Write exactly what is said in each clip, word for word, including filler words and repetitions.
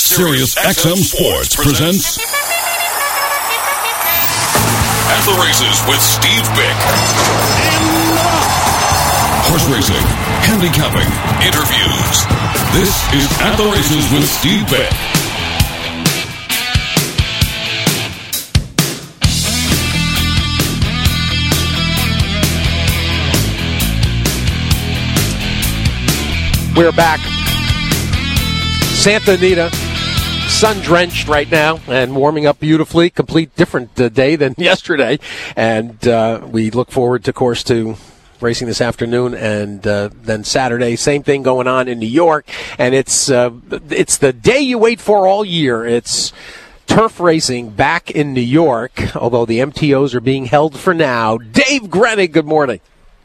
Sirius X M Sports presents At the Races with Steve Bick. Horse racing, handicapping, interviews. This is At the Races with Steve Bick. We're back. Santa Anita, sun-drenched right now and warming up beautifully. Complete different uh, day than yesterday. And uh, we look forward, to, of course, to racing this afternoon and uh, then Saturday. Same thing going on in New York. And it's uh, it's the day you wait for all year. It's turf racing back in New York, although the M T Os are being held for now. Dave Grenig, good morning.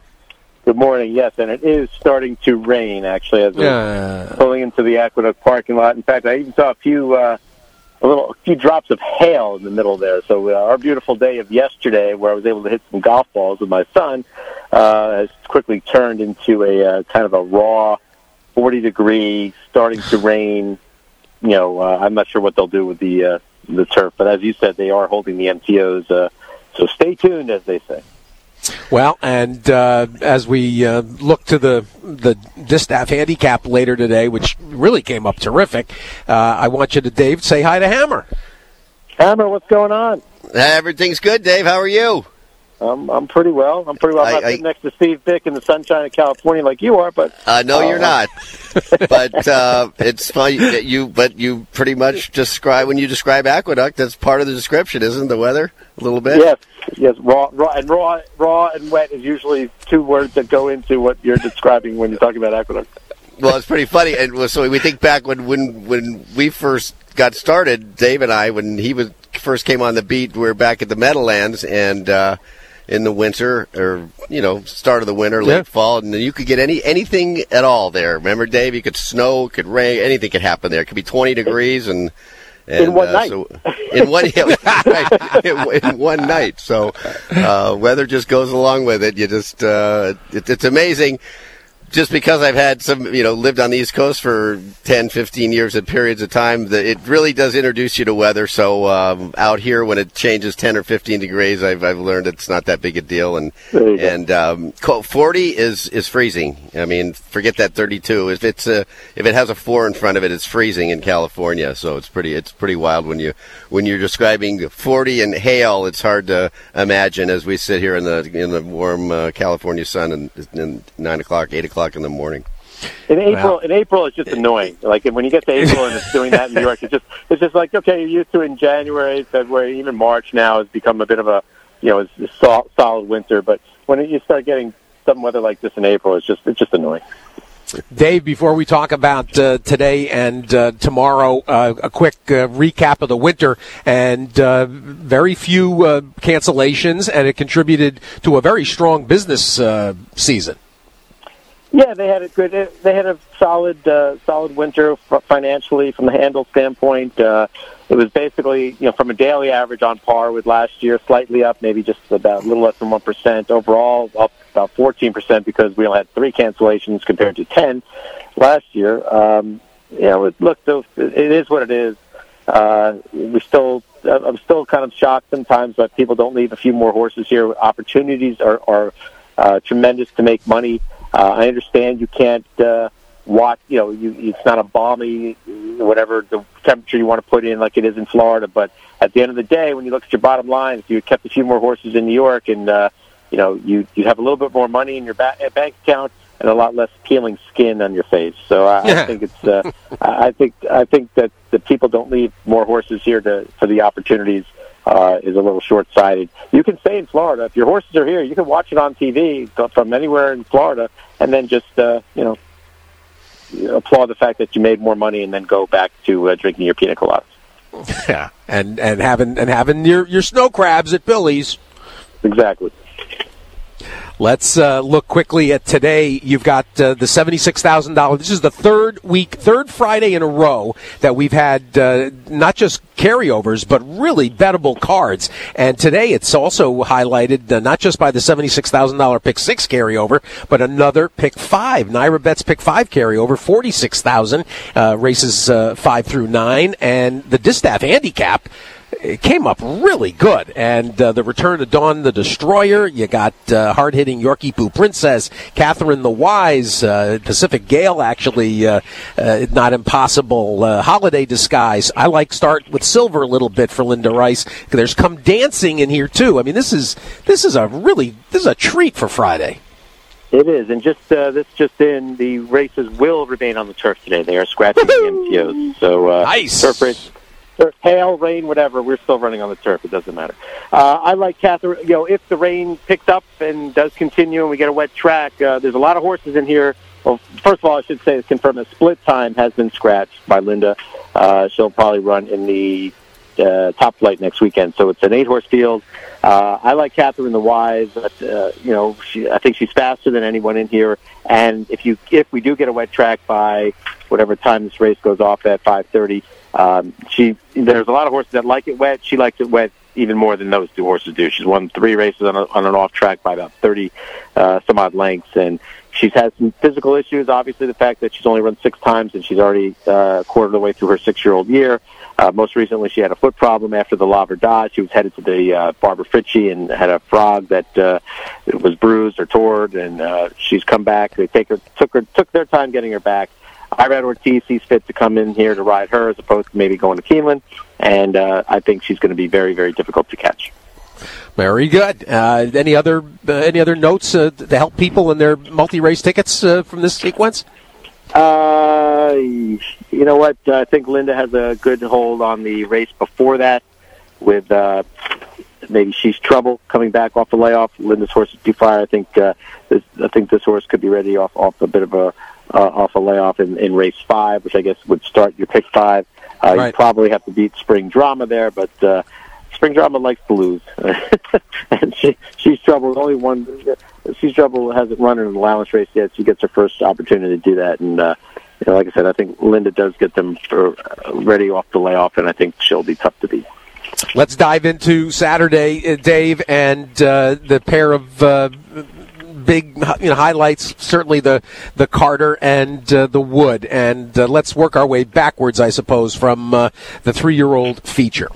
Good morning, yes, and it is starting to rain, actually, as we're uh, pulling into the Aqueduct parking lot. In fact, I even saw a few uh, a little, a few drops of hail in the middle there. So uh, our beautiful day of yesterday, where I was able to hit some golf balls with my son, uh, has quickly turned into a uh, kind of a raw forty degree, starting to rain. You know, uh, I'm not sure what they'll do with the uh, the turf, but as you said, they are holding the M T Os, uh, so stay tuned, as they say. Well, and uh, as we uh, look to the the Distaff handicap later today, which really came up terrific, uh, I want you to, Dave, say hi to Hammer. Hammer, what's going on? Everything's good, Dave. How are you? Um, I'm pretty well. I'm pretty well. I'm not I, I, sitting next to Steve Bick in the sunshine of California like you are, but uh, no, uh, you're not. But uh, it's funny that you. But you pretty much describe when you describe Aqueduct. That's part of the description, isn't the weather? A little bit. Yes, yes. Raw, raw, and raw, raw and wet is usually two words that go into what you're describing when you're talking about Aqueduct. Well, it's pretty funny, and so we think back when when when we first got started, Dave and I, when he was first came on the beat, we were back at the Meadowlands, and. Uh, in the winter, or, you know, start of the winter, late yeah. fall, and you could get any anything at all there. Remember, Dave? You could snow, could rain, anything could happen there. It could be twenty degrees, and, and in one uh, night. So, in one yeah, right, in, in one night. So, uh, weather just goes along with it. You just, uh, it, it's amazing. Just because I've had some, you know, lived on the East Coast for ten, fifteen years at periods of time, that it really does introduce you to weather. So um, out here, when it changes ten or fifteen degrees, I've I've learned it's not that big a deal. And and um, forty is, is freezing. I mean, forget that thirty-two. If it's a, if it has a four in front of it, it's freezing in California. So it's pretty it's pretty wild when you when you're describing forty and hail. It's hard to imagine as we sit here in the in the warm uh, California sun and, and nine o'clock, eight o'clock in the morning. In April, Wow. in April, it's just annoying. Like when you get to April and it's doing that in New York, it's just it's just like okay, you're used to it in January, February, even March now has become a bit of a you know it's a sol- solid winter. But when you start getting some weather like this in April, it's just it's just annoying. Dave, before we talk about uh, today and uh, tomorrow, uh, a quick uh, recap of the winter, and uh, very few uh, cancellations, and it contributed to a very strong business uh, season. Yeah, they had a good. They had a solid, uh, solid winter financially from the handle standpoint. Uh, it was basically, you know, from a daily average on par with last year, slightly up, maybe just about a little less than one percent. Overall, up about fourteen percent because we only had three cancellations compared to ten last year. Um, you know, it, look, it is what it is. Uh, we still, I'm still kind of shocked sometimes that people don't leave a few more horses here. Opportunities are, are uh, tremendous to make money. Uh, I understand you can't uh, watch, you know, you, it's not a balmy, whatever the temperature you want to put in like it is in Florida, but at the end of the day, when you look at your bottom line, if you had kept a few more horses in New York and, uh, you know, you, you'd have a little bit more money in your ba- bank account and a lot less peeling skin on your face. So I, Yeah. I think it's, uh, I think, I think that the people don't leave more horses here to, for the opportunities. Uh, is a little short-sighted. You can stay in Florida. If your horses are here, you can watch it on T V from anywhere in Florida and then just, uh, you know, applaud the fact that you made more money and then go back to uh, drinking your pina coladas. Yeah, and and having and having your, your snow crabs at Billy's. Exactly. Let's uh, look quickly at today. You've got uh, the seventy-six thousand dollars. This is the third week, third Friday in a row that we've had uh, not just carryovers, but really bettable cards. And today it's also highlighted uh, not just by the seventy-six thousand dollars pick six carryover, but another pick five. Naira Bet's pick five carryover, forty-six thousand dollars, uh, races uh, five through nine. And the Distaff handicap, it came up really good. And uh, the return of Dawn the Destroyer, you got uh, hard-hitting Yorkie Poo Princess, Catherine the Wise, uh, Pacific Gale, actually, uh, uh, not impossible, uh, Holiday Disguise. I like start with silver a little bit for Linda Rice. There's Come Dancing in here, too. I mean, this is this is a really, this is a treat for Friday. It is, and just uh, this just in, the races will remain on the turf today. They are scratching the M T Os. So, uh, nice. Turf race. Hail, rain, whatever, we're still running on the turf. It doesn't matter. Uh, I like Catherine. You know, if the rain picks up and does continue and we get a wet track, uh, there's a lot of horses in here. Well, first of all, I should say, confirm that Split Time has been scratched by Linda. Uh, she'll probably run in the uh, Top Flight next weekend. So it's an eight-horse field. Uh, I like Catherine the Wise. But, uh, you know, she, I think she's faster than anyone in here. And if you if we do get a wet track by whatever time this race goes off at five thirty, Um, she, there's a lot of horses that like it wet. She likes it wet even more than those two horses do. She's won three races on, a, on an off track by about thirty uh, some odd lengths, and she's had some physical issues. Obviously, the fact that she's only run six times and she's already uh, a quarter of the way through her six-year-old year. Uh, most recently, she had a foot problem after the La Verdad. She was headed to the uh, Barbara Fritchie and had a frog that uh, was bruised or torn, and uh, she's come back. They take her, took her, took their time getting her back. Irad Ortiz sees fit to come in here to ride her as opposed to maybe going to Keeneland, and uh, I think she's going to be very, very difficult to catch. Very good. Uh, any other uh, any other notes uh, to help people in their multi-race tickets uh, from this sequence? Uh, you know what? I think Linda has a good hold on the race before that with uh, maybe She's Trouble coming back off the layoff. Linda's horse is too far. I think uh, this, I think this horse could be ready off, off a bit of a Uh, off a layoff in, in race five, which I guess would start your pick five. Uh, right. You probably have to beat Spring Drama there, but uh, Spring Drama likes to lose. and she, She's Trouble, only one. She's Trouble hasn't run in an allowance race yet. She gets her first opportunity to do that. And uh, you know, like I said, I think Linda does get them for, uh, ready off the layoff, and I think she'll be tough to beat. Let's dive into Saturday, Dave, and uh, the pair of uh, big you know, highlights, certainly the, the Carter and uh, the Wood. And uh, let's work our way backwards, I suppose, from uh, the three-year-old feature.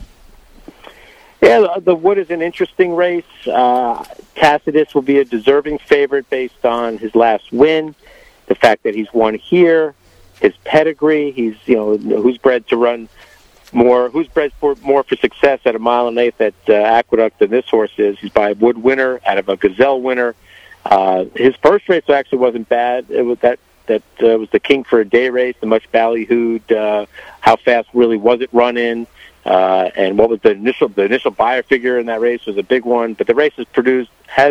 Yeah, the Wood is an interesting race. Uh, Tacitus will be a deserving favorite based on his last win, the fact that he's won here, his pedigree. He's, you know, who's bred to run more, who's bred for more for success at a mile and eighth at uh, Aqueduct than this horse is. He's by a Wood winner out of a Gazelle winner. Uh, his first race actually wasn't bad. It was that that uh, was the King for a Day race, the much ballyhooed. Uh, how fast really was it running? Uh, and what was the initial the initial buyer figure in that race was a big one. But the race has produced has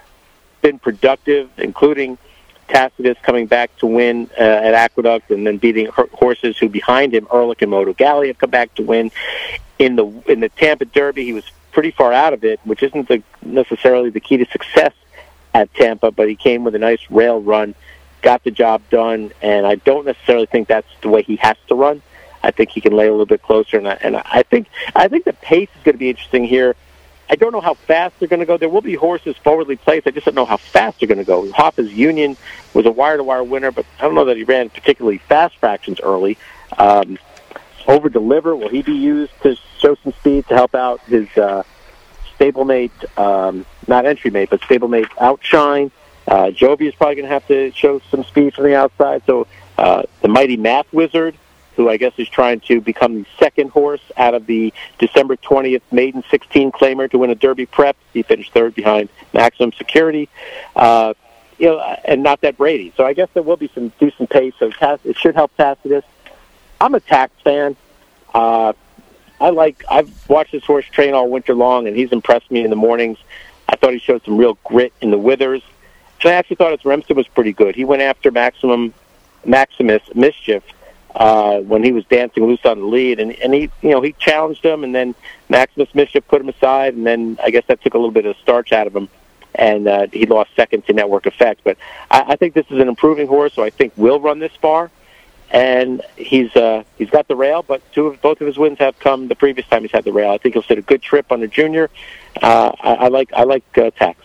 been productive, including Tacitus coming back to win uh, at Aqueduct, and then beating horses who behind him, Ehrlich and Moto Galley, have come back to win. In the in the Tampa Derby, he was pretty far out of it, which isn't the, necessarily the key to success at Tampa, but he came with a nice rail run, got the job done, and I don't necessarily think that's the way he has to run. I think he can lay a little bit closer, and I, and I think I think the pace is going to be interesting here. I don't know how fast they're going to go. There will be horses forwardly placed. I just don't know how fast they're going to go. Hoffa's Union was a wire-to-wire winner, but I don't know that he ran particularly fast fractions early. Um, Over-deliver, will he be used to show some speed to help out his uh, stablemate, um, not entry mate, but stablemate Outshine? Uh, Jovi is probably going to have to show some speed from the outside. So uh, the mighty Math Wizard, who I guess is trying to become the second horse out of the December twentieth Maiden sixteen claimer to win a Derby prep. He finished third behind Maximum Security. Uh, you know, and not that Brady. So I guess there will be some decent pace. So it should help Tacitus. I'm a Tax fan. Uh, I like. I've watched this horse train all winter long, and he's impressed me in the mornings. I thought he showed some real grit in the withers. And I actually thought his Remsen was pretty good. He went after Maximum Maximus Mischief uh, when he was dancing loose on the lead, and, and he, you know, he challenged him, and then Maximus Mischief put him aside, and then I guess that took a little bit of starch out of him, and uh, he lost second to Network Effect. But I, I think this is an improving horse, so I think will run this far. and he's uh, he's got the rail, but two of, both of his wins have come the previous time he's had the rail. I think he'll sit a good trip on the junior. Uh, I, I like I like uh, Tax.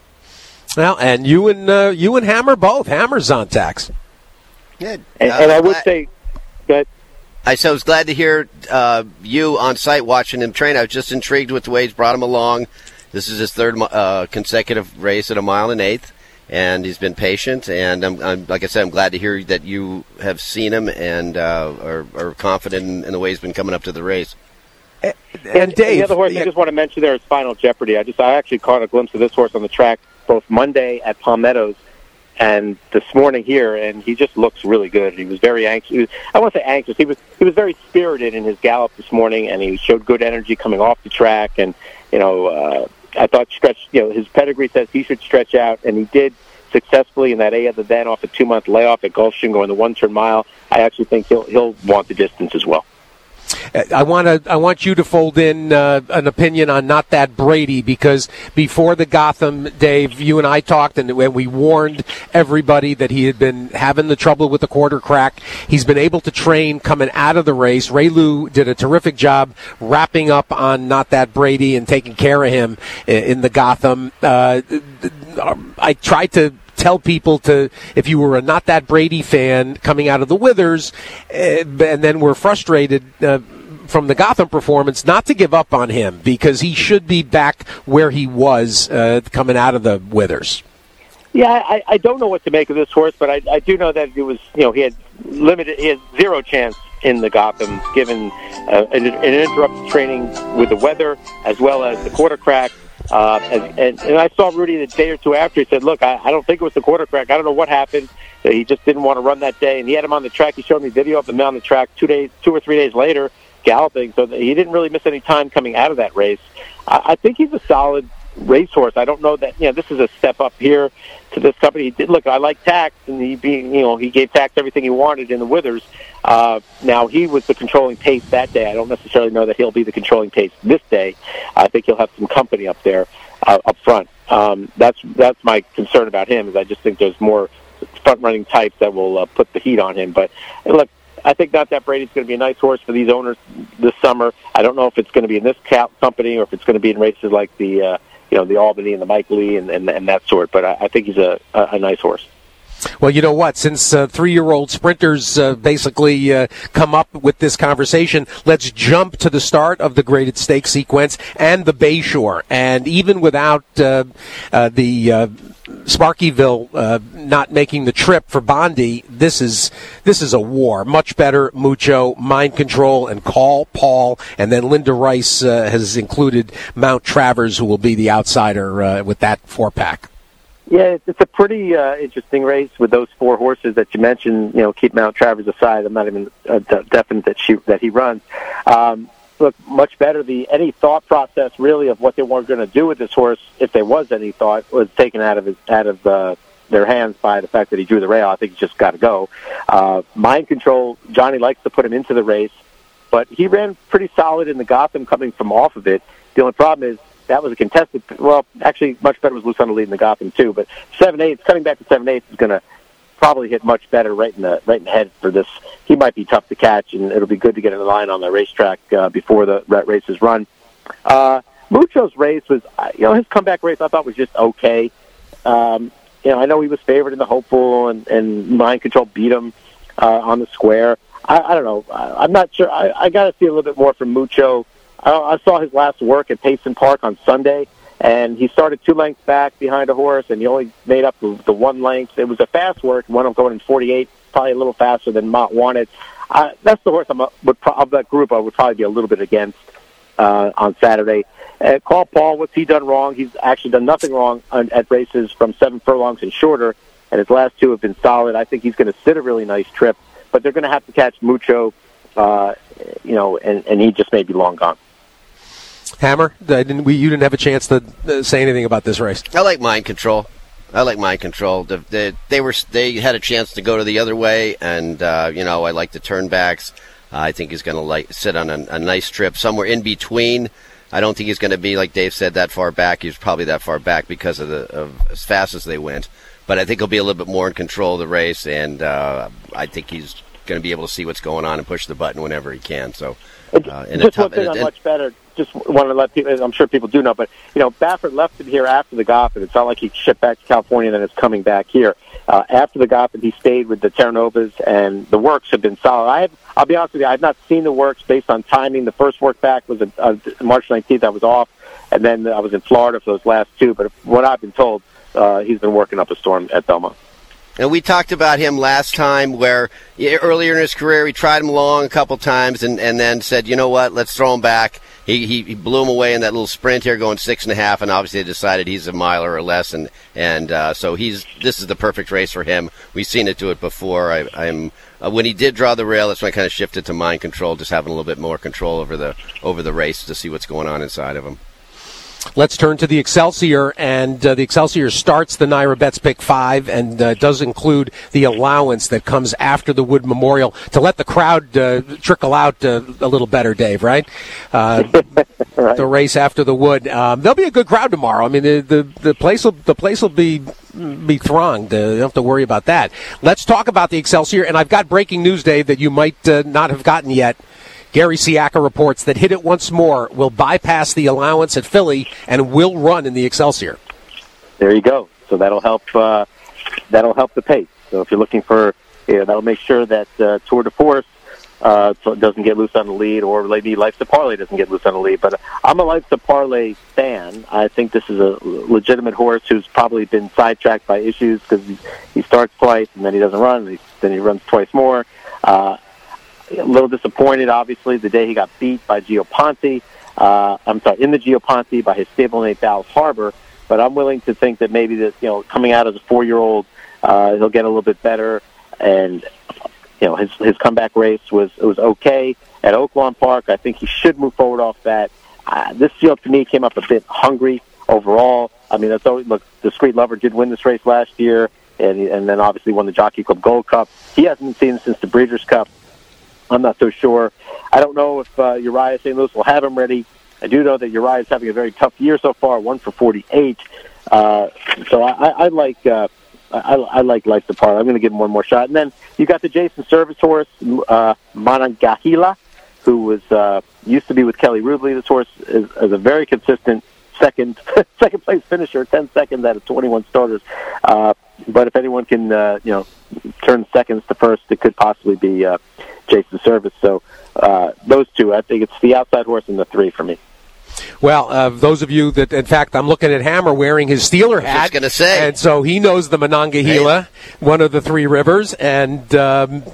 Well, and you and uh, you and Hammer both. Hammer's on Tax. Yeah, and, uh, and I would I, say that I so was glad to hear uh, you on site watching him train. I was just intrigued with the way he's brought him along. This is his third uh, consecutive race at a mile and eighth, and he's been patient. And I'm, I'm like I said, I'm glad to hear that you have seen him and uh, are, are confident in, in the way he's been coming up to the race. And, and, and Dave, and the other horse yeah. I just want to mention there is Final Jeopardy. I just I actually caught a glimpse of this horse on the track both Monday at Palmettos and this morning here, and he just looks really good. He was very anxious. He was, I won't say anxious. He was he was very spirited in his gallop this morning, and he showed good energy coming off the track. And you know, uh, I thought stretch. You know, his pedigree says he should stretch out, and he did successfully in that A other than off a two month layoff at Gulfstream going the one turn mile. I actually think he'll he'll want the distance as well. I want to. I want you to fold in uh, an opinion on Not That Brady, because before the Gotham, Dave, you and I talked, and when we warned everybody that he had been having the trouble with the quarter crack. He's been able to train coming out of the race. Ray Lou did a terrific job wrapping up on Not That Brady and taking care of him in the Gotham. Uh, I tried to tell people to, if you were a Not That Brady fan coming out of the Withers, uh, and then were frustrated uh, from the Gotham performance, not to give up on him, because he should be back where he was uh, coming out of the Withers. Yeah, I, I don't know what to make of this horse, but I, I do know that it was, you know, he had limited, he had zero chance in the Gotham, given uh, an, an interrupted training with the weather as well as the quarter crack. Uh, and, and, and I saw Rudy the day or two after. He said, look, I, I don't think it was the quarter crack. I don't know what happened. He just didn't want to run that day. And he had him on the track. He showed me video of him on the track two days, two or three days later, galloping. So he didn't really miss any time coming out of that race. I, I think he's a solid racehorse. I don't know that, you know, this is a step up here to this company. He did, look, I like Tax, and he, being, you know, he gave Tax everything he wanted in the Withers. Uh, now, he was the controlling pace that day. I don't necessarily know that he'll be the controlling pace this day. I think he'll have some company up there, uh, up front. Um, that's that's my concern about him, is I just think there's more front-running types that will uh, put the heat on him. But, look, I think Not That Brady's going to be a nice horse for these owners this summer. I don't know if it's going to be in this company or if it's going to be in races like the, uh, you know, the Albany and the Mike Lee and, and, and that sort. But I, I think he's a, a, a nice horse. Well, you know what? Since uh, three-year-old sprinters uh, basically uh, come up with this conversation, let's jump to the start of the graded stakes sequence and the Bayshore. And even without uh, uh, the uh, Sparkyville uh, not making the trip for Bondi, this is this is a war. Much better, Mucho, Mind Control, and Call Paul. And then Linda Rice uh, has included Mount Travers, who will be the outsider uh, with that four-pack. Yeah, it's a pretty uh, interesting race with those four horses that you mentioned. You know, keep Mount Travers aside. I'm not even uh, definite that she that he runs. Um, look, much better. The any thought process really of what they were going to do with this horse, if there was any thought, was taken out of his out of uh, their hands by the fact that he drew the rail. I think he's just got to go. Uh, Mind Control. Johnny likes to put him into the race, but he ran pretty solid in the Gotham coming from off of it. The only problem is, that was a contested. Well, actually, much better was Loose on the lead in the Gotham too. But seven eighths, coming back to seven eighths, is going to probably hit much better right in the right in the head for this. He might be tough to catch, and it'll be good to get in the line on the racetrack uh, before the race is run. Uh, Mucho's race was, you know, his comeback race I thought was just okay. Um, you know, I know he was favored in the Hopeful, and, and Mind Control beat him uh, on the square. I, I don't know. I, I'm not sure. I, I got to see a little bit more from Mucho. I saw his last work at Payson Park on Sunday, and he started two lengths back behind a horse, and he only made up the, the one length. It was a fast work, one of going in forty-eight, probably a little faster than Mott wanted. Uh, that's the horse I'm, would pro- of that group I would probably be a little bit against uh, on Saturday. Uh, Call Paul, what's he done wrong? He's actually done nothing wrong on, at races from seven furlongs and shorter, and his last two have been solid. I think he's going to sit a really nice trip, but they're going to have to catch Mucho, uh, you know, and, and he just may be long gone. Hammer, I didn't, we, you didn't have a chance to uh, say anything about this race. I like Mind Control. I like Mind Control. The, the, they were they had a chance to go to the other way, and uh, you know, I like the turnbacks. Uh, I think he's going to like sit on a, a nice trip somewhere in between. I don't think he's going to be, like Dave said, that far back. He's probably that far back because of the of as fast as they went. But I think he'll be a little bit more in control of the race, and uh, I think he's going to be able to see what's going on and push the button whenever he can. So, uh, in just a tough, one thing in a, I'm much better. Just want to let people. I'm sure people do know, but you know, Baffert left him here after the Goffin. It's not like he shipped back to California and then it's coming back here. Uh, after the Goffin, he stayed with the Terranovas, and the works have been solid. I have, I'll be honest with you, I've not seen the works based on timing. The first work back was uh, March nineteenth. I was off, and then I was in Florida for those last two. But what I've been told, uh, he's been working up a storm at Belmont. And we talked about him last time where earlier in his career he tried him long a couple times and, and then said, you know what, let's throw him back. He, he he blew him away in that little sprint here going six and a half, and obviously they decided he's a miler or less, and and uh, so he's this is the perfect race for him. We've seen it do it before. I, I'm uh, when he did draw the rail, that's when I kind of shifted to mind control, just having a little bit more control over the over the race to see what's going on inside of him. Let's turn to the Excelsior, and uh, the Excelsior starts the Naira Bets Pick five and uh, does include the allowance that comes after the Wood Memorial to let the crowd uh, trickle out uh, a little better, Dave, right? Uh, right? The race after the Wood. Um, there'll be a good crowd tomorrow. I mean, the the, the place will the place will be be thronged. Uh, you don't have to worry about that. Let's talk about the Excelsior, and I've got breaking news, Dave, that you might uh, not have gotten yet. Gary Siaka reports that Hit It Once More will bypass the allowance at Philly and will run in the Excelsior. There you go. So that'll help. Uh, that'll help the pace. So if you're looking for, you know, that'll make sure that uh, Tour de Force uh, doesn't get loose on the lead, or maybe Life's a Parlay doesn't get loose on the lead. But I'm a Life's a Parlay fan. I think this is a legitimate horse who's probably been sidetracked by issues because he, he starts twice and then he doesn't run, and he, then he runs twice more. Uh, A little disappointed, obviously, the day he got beat by Gio Ponte. Uh, I'm sorry, in the Gio Ponte by his stablemate Dallas Harbor. But I'm willing to think that maybe that, you know, coming out as a four-year-old, uh, he'll get a little bit better. And you know, his his comeback race was it was okay at Oaklawn Park. I think he should move forward off that. Uh, this field to me came up a bit hungry overall. I mean, that's always look. Discreet Lover did win this race last year, and and then obviously won the Jockey Club Gold Cup. He hasn't been seen since the Breeders' Cup. I'm not so sure. I don't know if uh, Uriah Saint Louis will have him ready. I do know that Uriah is having a very tough year so far, one for forty-eight. Uh, so I, I, I like uh, I, I like Life to Par. I'm going to give him one more shot. And then you got the Jason Service horse, uh, Monongahela, who was uh, used to be with Kelly Rubley. This horse is, is a very consistent second second place finisher, ten seconds out of twenty-one starters. Uh, but if anyone can, uh, you know, turn seconds to first, it could possibly be uh, Jason Service. So uh, those two, I think it's the outside horse and the three for me. Well, uh, those of you that, in fact, I'm looking at Hammer wearing his Steeler hat. I was going to say. And so he knows the Monongahela, one of the three rivers, and um,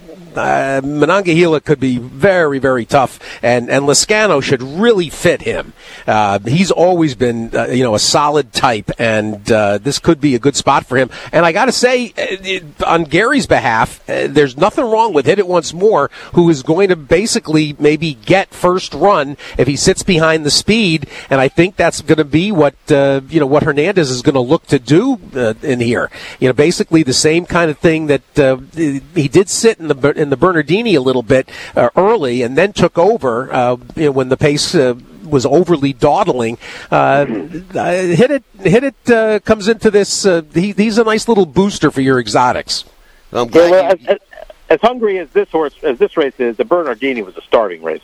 uh, Monongahela could be very, very tough, and, and Lezcano should really fit him. Uh, he's always been, uh, you know, a solid type, and uh, this could be a good spot for him. And I got to say, uh, on Gary's behalf, uh, there's nothing wrong with Hit It Once More, who is going to basically maybe get first run if he sits behind the speed, and I think that's going to be what, uh, you know, what Hernandez is going to look to do uh, in here. You know, basically the same kind of thing that uh, he did sit in the in the Bernardini a little bit uh, early, and then took over uh, you know, when the pace uh, was overly dawdling. Uh, hit it, hit it uh, comes into this. Uh, he, he's a nice little booster for your exotics. I'm glad well, you... as, as hungry as this horse as this race is, the Bernardini was a starving race.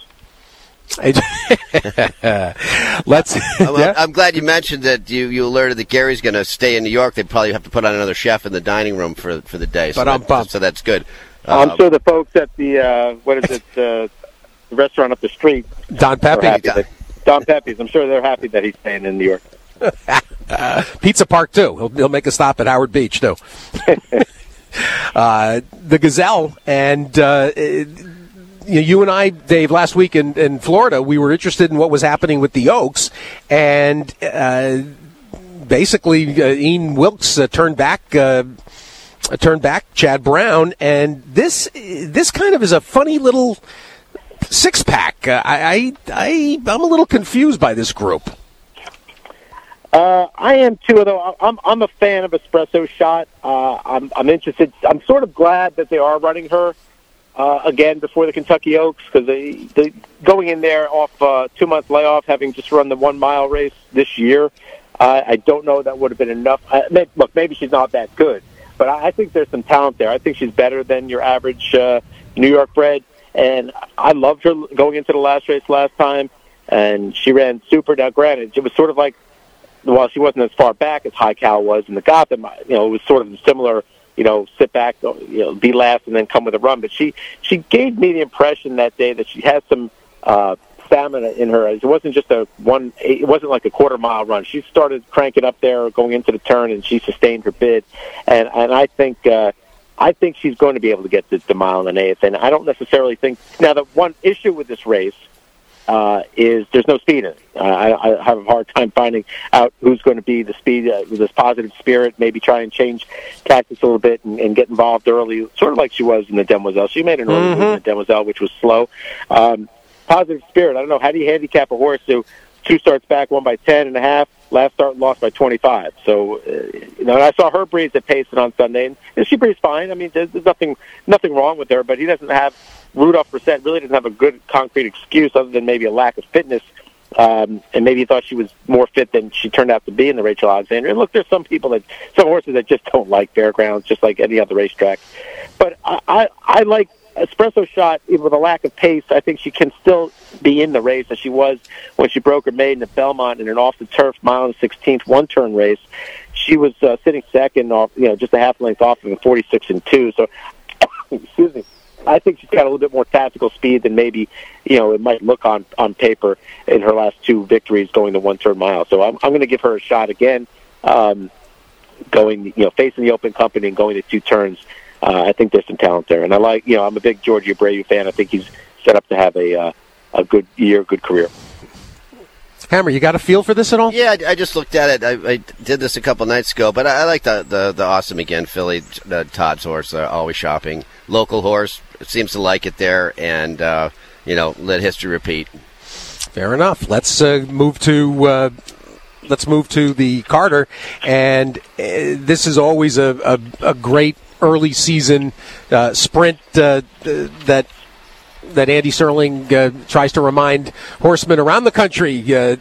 Let's. I'm, yeah. I'm glad you mentioned that you, you alerted that Gary's going to stay in New York. They probably have to put on another chef in the dining room for for the day. So, but that, so that's good. I'm um, sure the folks at the uh, what is it uh, the restaurant up the street, Don Pepe, that, Don Pepe's. I'm sure they're happy that he's staying in New York. uh, Pizza Park too. He'll, he'll make a stop at Howard Beach too. uh, the Gazelle and. Uh, it, You and I, Dave, last week in, in Florida, we were interested in what was happening with the Oaks, and uh, basically uh, Ian Wilkes uh, turned back, uh, turned back Chad Brown, and this this kind of is a funny little six pack. Uh, I, I I'm a little confused by this group. Uh, I am too, although I'm I'm a fan of Espresso Shot. Uh, I'm I'm interested. I'm sort of glad that they are running her. Uh, again, before the Kentucky Oaks, because they, they going in there off uh, two months layoff, having just run the one mile race this year, uh, I don't know that would have been enough. I, may, look, maybe she's not that good, but I, I think there's some talent there. I think she's better than your average uh, New York bred, and I loved her going into the last race last time, and she ran super. Now, granted, it was sort of like, while she wasn't as far back as High Cal was in the Gotham, you know, it was sort of similar, you know, sit back, you know, be last and then come with a run. But she, she gave me the impression that day that she has some uh, stamina in her. It wasn't just a one, it wasn't like a quarter mile run. She started cranking up there going into the turn, and she sustained her bid. And, and I think, uh, I think she's going to be able to get to the mile and an eighth. And I don't necessarily think, now the one issue with this race, Uh, is there's no speed in it. Uh, I, I have a hard time finding out who's going to be the speed uh, with this positive spirit, maybe try and change tactics a little bit and, and get involved early, sort of like she was in the Demoiselle. She made an early Mm-hmm. move in the Demoiselle, which was slow. Um, positive spirit, I don't know, how do you handicap a horse who two starts back, won by ten and a half, last start lost by twenty-five. So, uh, you know, and I saw her breeze at Payson on Sunday, and, and she breezed fine. I mean, there's, there's nothing nothing wrong with her, but he doesn't have, Rudolph Brissett really doesn't have a good concrete excuse other than maybe a lack of fitness, um, and maybe he thought she was more fit than she turned out to be in the Rachel Alexander. And look, there's some people that, some horses that just don't like fairgrounds, just like any other racetrack. But I, I, I like Espresso Shot, even with a lack of pace. I think she can still be in the race as she was when she broke her maiden at Belmont in an off-the-turf mile and sixteenth one-turn race. She was uh, sitting second, off, you know, just a half length off of a forty-six and two. So, excuse me. I think she's got a little bit more tactical speed than maybe, you know, it might look on, on paper in her last two victories going the one-turn mile. So I'm, I'm going to give her a shot again, um, going, you know, facing the open company and going to two turns. Uh, I think there's some talent there. And I like, you know, I'm a big Georgie Abreu fan. I think he's set up to have a uh, a good year, good career. Hammer, you got a feel for this at all? Yeah, I, I just looked at it. I, I did this a couple nights ago, but I, I like the, the, the Awesome Again filly, the Todd's horse, uh, always shopping. Local horse, seems to like it there, and, uh, you know, let history repeat. Fair enough. Let's uh, move to uh, let's move to the Carter, and uh, this is always a, a, a great early season uh, sprint uh, that. that Andy Serling uh, tries to remind horsemen around the country. Uh,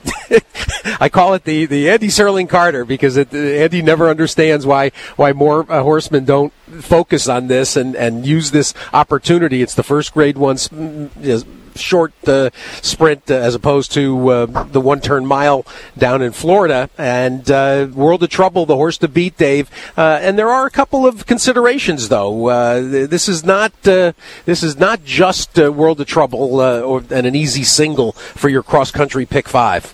I call it the, the Andy Serling Carter because it, uh, Andy never understands why why more uh, horsemen don't focus on this and, and use this opportunity. It's the first grade one uh, short uh, sprint uh, as opposed to uh, the one-turn mile down in Florida. And uh, World of Trouble, the horse to beat, Dave. Uh, and there are a couple of considerations, though. Uh, this is not uh, this is not just uh, World of Trouble uh, or and an easy single for your cross-country pick five.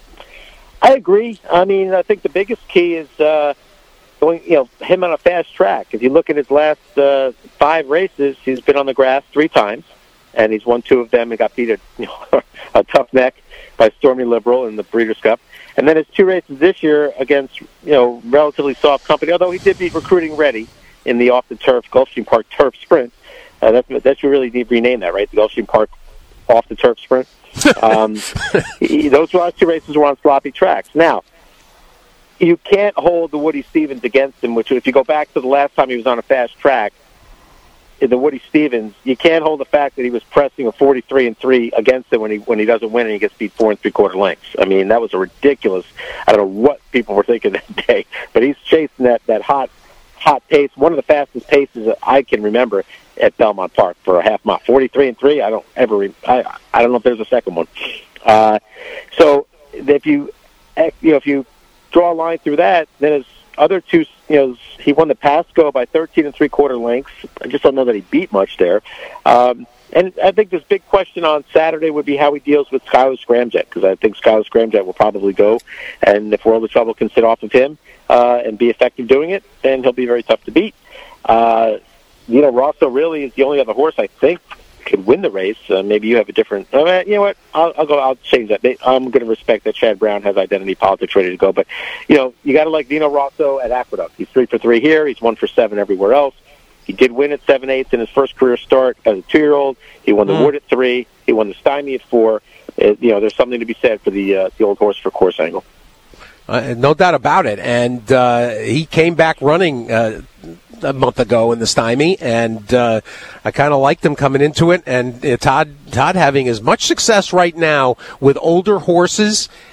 I agree. I mean, I think the biggest key is uh, going, you know, him on a fast track. If you look at his last uh, five races, he's been on the grass three times, and he's won two of them and got beat at, you know, a tough neck by Stormy Liberal in the Breeders' Cup. And then his two races this year against, you know, relatively soft company, although he did beat Recruiting Ready in the off-the-turf Gulfstream Park Turf Sprint. Uh, that's, that should really need to rename that, right? The Gulfstream Park off-the-turf Sprint. um, he, those last two races were on sloppy tracks. Now, you can't hold the Woody Stevens against him, which if you go back to the last time he was on a fast track, in the Woody Stevens, you can't hold the fact that he was pressing a forty-three and three against him when he when he doesn't win and he gets beat four and three quarter lengths. I mean, that was a ridiculous. I don't know what people were thinking that day, but he's chasing that that hot hot pace, one of the fastest paces that I can remember at Belmont Park for a half mile. forty-three and three. I don't ever. Re- I I don't know if there's a second one. Uh, so if you you know if you draw a line through that, then his other two, you know, he won the Pasco by thirteen and three quarter lengths. I just don't know that he beat much there. Um, and I think this big question on Saturday would be how he deals with Skylar Scramjet, because I think Skylar Scramjet will probably go, and if World of Trouble can sit off of him uh, and be effective doing it, then he'll be very tough to beat. Uh, you know, Rosso really is the only other horse I think could win the race. Uh, maybe you have a different. Uh, you know what? I'll, I'll go. I'll change that. I'm going to respect that Chad Brown has identity politics ready to go. But you know, you got to like Dino Rosso at Aqueduct. He's three for three here. He's one for seven everywhere else. He did win at seven eighths in his first career start as a two-year-old. He won the mm. Wood at three. He won the Stymie at four. Uh, you know, there's something to be said for the uh, the old horse for course angle. Uh, no doubt about it. And uh, he came back running Uh, a month ago in the Stymie, and uh, I kind of liked him coming into it. And uh, Todd, Todd having as much success right now with older horses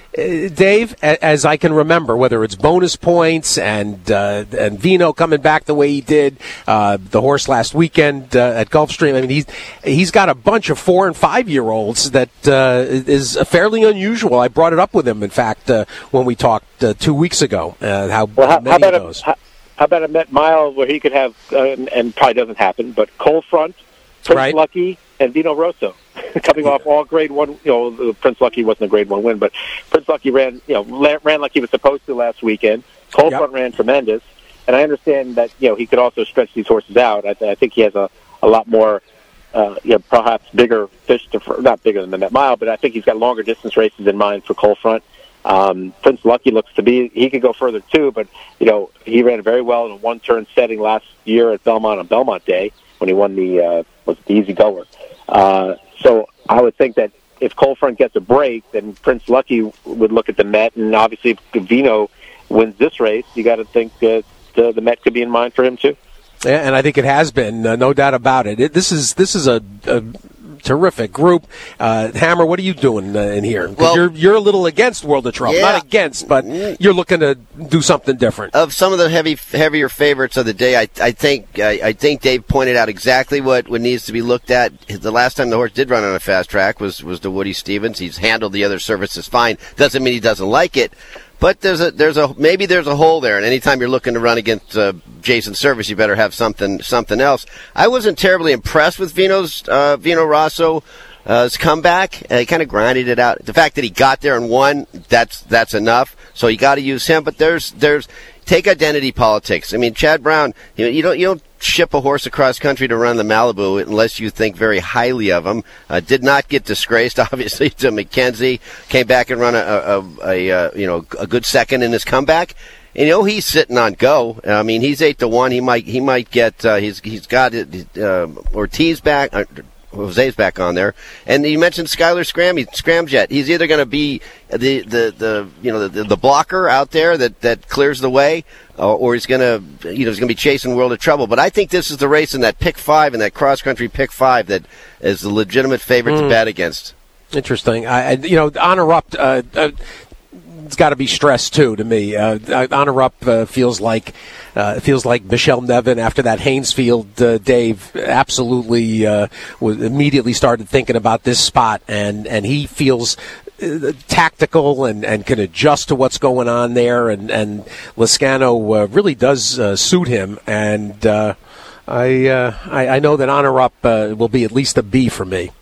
uh, Dave, as I can remember, whether it's bonus points and uh, and Vino coming back the way he did, uh, the horse last weekend uh, at Gulfstream. I mean, he's he's got a bunch of four and five year olds that uh, is fairly unusual. I brought it up with him, in fact, uh, when we talked uh, two weeks ago. Uh, how, well, how, many how about of those? A, how, how about a Met Mile where he could have, uh, and, and probably doesn't happen, but Cold Front, Prince Right. Lucky, and Vino Rosso, coming off all grade one. You know, Prince Lucky wasn't a grade one win, but Prince Lucky ran, you know, ran like he was supposed to last weekend. Cold Yep. Front ran tremendous, and I understand that you know he could also stretch these horses out. I, th- I think he has a, a lot more, uh, you know, perhaps bigger fish to fr- not bigger than the Met Mile, but I think he's got longer distance races in mind for Cold Front. Um, Prince Lucky looks to be he could go further too, but you know he ran very well in a one turn setting last year at Belmont on Belmont Day when he won the uh, was it the Easy Goer. Uh, so I would think that if Cold Front gets a break, then Prince Lucky would look at the Met, and obviously if Vino wins this race, you got to think that the, the Met could be in mind for him too. Yeah, and I think it has been, uh, no doubt about it. it this is this is a, a terrific group. Uh, Hammer, what are you doing uh, in here? 'Cause Well, you're you're a little against World of Trouble, yeah. not against, but you're looking to do something different. Of some of the heavy, heavier favorites of the day, I, I think I, I think Dave pointed out exactly what, what needs to be looked at. The last time the horse did run on a fast track was was to Woody Stevens. He's handled the other surfaces fine. Doesn't mean he doesn't like it. But there's a there's a maybe there's a hole there, and anytime you're looking to run against uh, Jason Service, you better have something something else. I wasn't terribly impressed with Vino's uh, Vino Rosso. Uh, his comeback, uh, he kind of grinded it out. The fact that he got there and won, that's that's enough. So you got to use him. But there's there's take identity politics. I mean, Chad Brown, you know, you don't you don't ship a horse across country to run the Malibu unless you think very highly of him. Uh, did not get disgraced, obviously, to McKenzie. Came back and run a, a, a, a you know a good second in his comeback. And, you know, he's sitting on go. I mean, he's eight to one. He might he might get uh, he's he's got uh, Ortiz back. Uh, Jose's back on there, and you mentioned Skylar Scram, Scramjet. He's either going to be the, the, the you know the, the blocker out there that, that clears the way, uh, or he's going to you know he's going to be chasing World of Trouble. But I think this is the race in that pick five, in that cross country pick five, that is the legitimate favorite mm. to bet against. Interesting. I, I you know Honor Up. Uh, uh, It's got to be stressed too to me. Uh, Honor Up uh, feels like uh, feels like Michelle Nevin after that Haynesfield. Uh, Dave absolutely uh, was immediately started thinking about this spot, and, and he feels uh, tactical and, and can adjust to what's going on there. And and Lezcano uh, really does uh, suit him. And uh, I, uh, I I know that Honor Up uh, will be at least a B for me.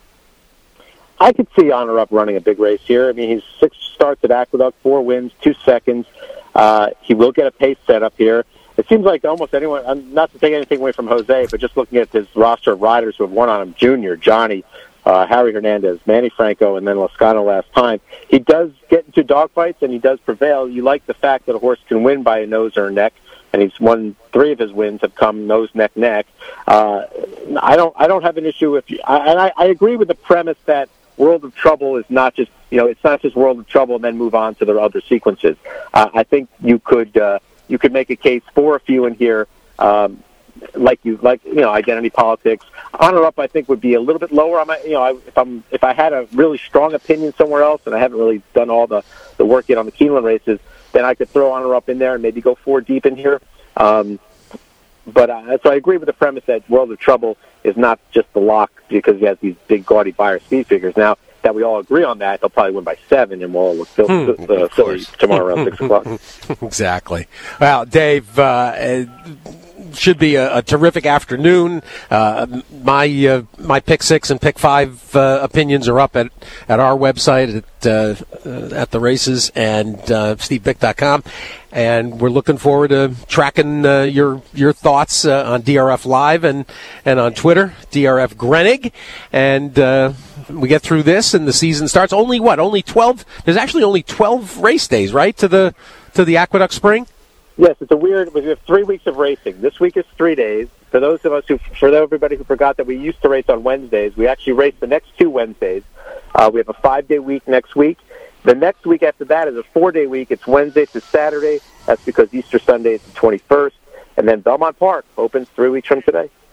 I could see Honor Up running a big race here. I mean, he's six starts at Aqueduct, four wins, two seconds. Uh, he will get a pace set up here. It seems like almost anyone, um, not to take anything away from Jose, but just looking at his roster of riders who have won on him, Junior, Johnny, uh, Harry Hernandez, Manny Franco, and then Lezcano last time. He does get into dogfights, and he does prevail. You like the fact that a horse can win by a nose or a neck, and he's won three of his wins have come nose, neck, neck. Uh, I don't I don't have an issue with you. I, and I, I agree with the premise that World of Trouble is not just, you know, it's not just World of Trouble and then move on to the other sequences. Uh, I think you could uh, you could make a case for a few in here, um, like you like you know, identity politics. Honor Up, I think, would be a little bit lower. I might, you know, I, if I'm if I had a really strong opinion somewhere else, and I haven't really done all the, the work yet on the Keeneland races, then I could throw Honor Up in there and maybe go four deep in here. Um, But uh, so I agree with the premise that World of Trouble is not just the lock because he has these big gaudy buyer speed figures. Now that we all agree on that, they'll probably win by seven, and we'll all look Philly hmm, uh, Philly tomorrow around six o'clock. Exactly. Well, Dave, uh, it should be a, a terrific afternoon. Uh, my uh, my pick six and pick five uh, opinions are up at, at our website at uh, at the races and uh, steve bick dot com. And we're looking forward to tracking uh, your your thoughts uh, on D R F Live and, and on Twitter, D R F Grenig. And uh, we get through this, and the season starts. Only what? Only twelve? There's actually only twelve race days, right, to the to the Aqueduct Spring? Yes, it's a weird. We have three weeks of racing. This week is three days. For those of us who, for everybody who forgot that we used to race on Wednesdays, we actually race the next two Wednesdays. Uh, we have a five-day week next week. The next week after that is a four-day week. It's Wednesday to Saturday. That's because Easter Sunday is the twenty-first. And then Belmont Park opens three weeks from today.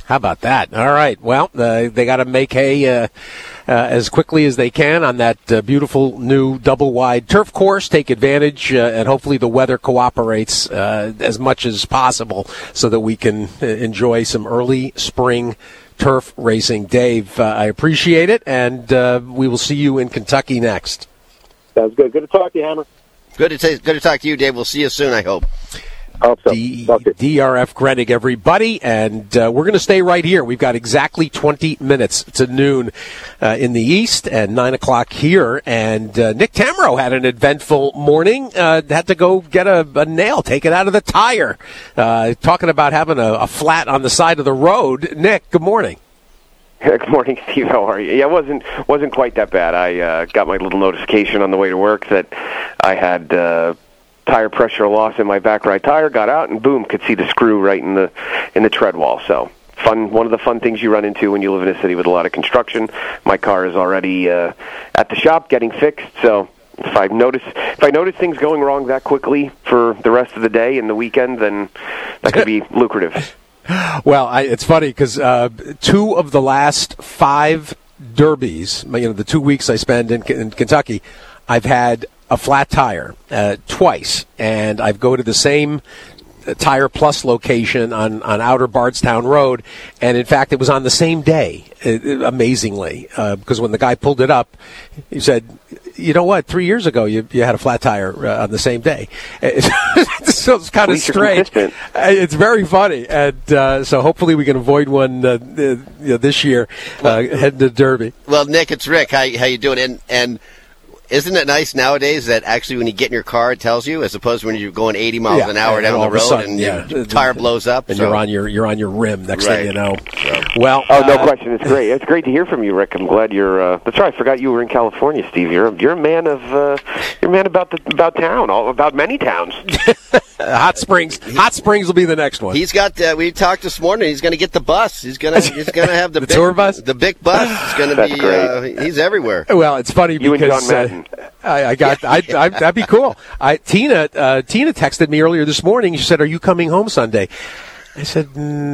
How about that? All right. Well, uh, they got to make hay uh, uh, as quickly as they can on that uh, beautiful new double-wide turf course. Take advantage, uh, and hopefully the weather cooperates uh, as much as possible so that we can uh, enjoy some early spring turf racing. Dave, uh, I appreciate it, and uh, we will see you in Kentucky next. Sounds good. Good to talk to you, Hammer. Good to, t- good to talk to you, Dave. We'll see you soon, I hope. Hope so. D- D R F Grenig, everybody, and uh, we're going to stay right here. We've got exactly twenty minutes to noon uh, in the East and nine o'clock here. And uh, Nick Tamro had an eventful morning. Uh, had to go get a, a nail taken out of the tire. Uh, talking about having a, a flat on the side of the road. Nick, good morning. Good morning, Steve. How are you? Yeah, it wasn't wasn't quite that bad. I uh, got my little notification on the way to work that I had uh, tire pressure loss in my back right tire. Got out and boom, could see the screw right in the in the tread wall. So fun. One of the fun things you run into when you live in a city with a lot of construction. My car is already uh, at the shop getting fixed. So if I notice if I notice things going wrong that quickly for the rest of the day and the weekend, then that could be lucrative. Well, I, it's funny because uh, two of the last five derbies, you know, the two weeks I spend in, in Kentucky, I've had a flat tire uh, twice, and I've go to the same Tire Plus location on, on Outer Bardstown Road, and in fact, it was on the same day, it, it, amazingly, uh, because when the guy pulled it up, he said, you know what, three years ago you, you had a flat tire uh, on the same day. So it's kind of strange. It's very funny, and uh, so hopefully we can avoid one uh, you know, this year uh, heading to Derby. Well, Nick, it's Rick. How, how you doing? And, and isn't it nice nowadays that actually when you get in your car it tells you, as opposed to when you're going eighty miles yeah, an hour down the road sudden, and yeah. your tire blows up and so. you're on your you're on your rim next right. thing you know. So. Well, oh no uh, question, it's great. It's great to hear from you, Rick. I'm glad you're. Uh, that's right. I forgot you were in California, Steve. You're you're a man of uh, you're a man about the about town, all about many towns. Hot Springs. Hot Springs will be the next one. He's got. Uh, we talked this morning. He's going to get the bus. He's going to. He's going to have the, the big, tour bus. The big bus. He's going to be. Uh, he's everywhere. Well, it's funny you because and John uh, I, I got. I, I, that'd be cool. I, Tina. Uh, Tina texted me earlier this morning. She said, "Are you coming home Sunday?" I said,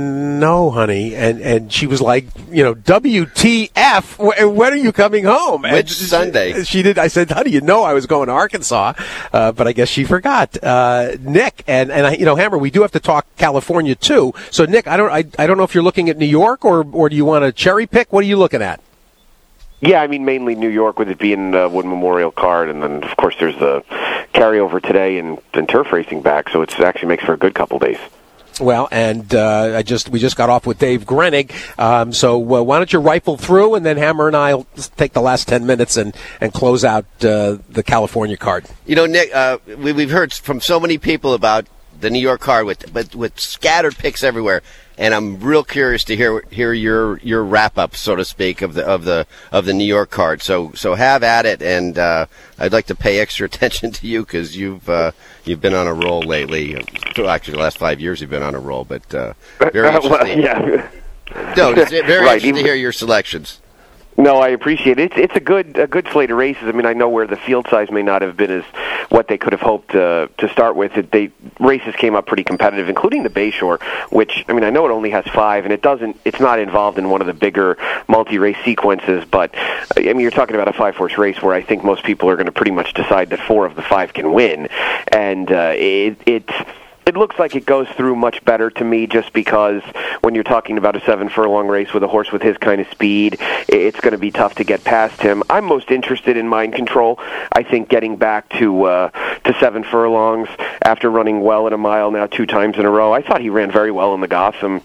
no, honey. And and she was like, you know, W T F, when are you coming home? Which and Sunday? She did. I said, honey, you know I was going to Arkansas, uh, but I guess she forgot. Uh, Nick, and, and I, you know, Hammer, we do have to talk California, too. So, Nick, I don't I, I don't know if you're looking at New York or, or do you want to cherry pick? What are you looking at? Yeah, I mean, mainly New York with it being uh, Wood Memorial Card, and then, of course, there's the carryover today and, and turf racing back, so it actually makes for a good couple days. Well, and uh, I just we just got off with Dave Grenig, um, so uh, why don't you rifle through, and then Hammer and I will take the last ten minutes and, and close out uh, the California card. You know, Nick, uh, we, we've heard from so many people about the New York card with but with scattered picks everywhere, and I'm real curious to hear hear your your wrap up, so to speak, of the of the of the New York card. So so have at it, and uh, I'd like to pay extra attention to you because you've uh, you've been on a roll lately. Actually, the last five years you've been on a roll, but uh, very Uh, well, interesting. yeah. No, it's very Right, interesting even- to hear your selections. No, I appreciate it. It's it's a good a good slate of races. I mean, I know where the field size may not have been as what they could have hoped uh, to start with. It, they races came up pretty competitive, including the Bayshore, which I mean I know it only has five, and it doesn't. It's not involved in one of the bigger multi-race sequences. But I mean, you're talking about a five-horse race where I think most people are going to pretty much decide that four of the five can win, and uh, it, it's. It looks like it goes through much better to me just because when you're talking about a seven-furlong race with a horse with his kind of speed, it's going to be tough to get past him. I'm most interested in Mind Control. I think getting back to uh, to seven furlongs after running well at a mile now two times in a row, I thought he ran very well in the Gotham.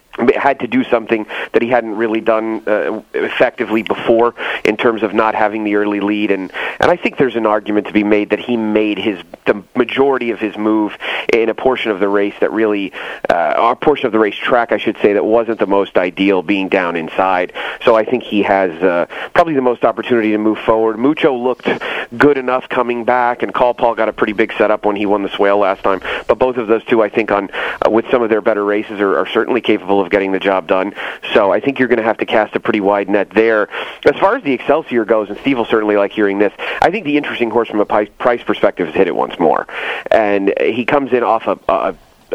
Had to do something that he hadn't really done uh, effectively before in terms of not having the early lead, and and I think there's an argument to be made that he made his the majority of his move in a portion of the race that really, uh, or a portion of the race track, I should say, that wasn't the most ideal, being down inside. So I think he has uh, probably the most opportunity to move forward. Mucho looked good enough coming back, and Call Paul got a pretty big setup when he won the Swale last time. But both of those two, I think, on uh, with some of their better races, are, are certainly capable of getting the job done. So I think you're going to have to cast a pretty wide net there. As far as the Excelsior goes, and Steve will certainly like hearing this, I think the interesting horse from a price perspective is Hit It Once More. And he comes in off a, a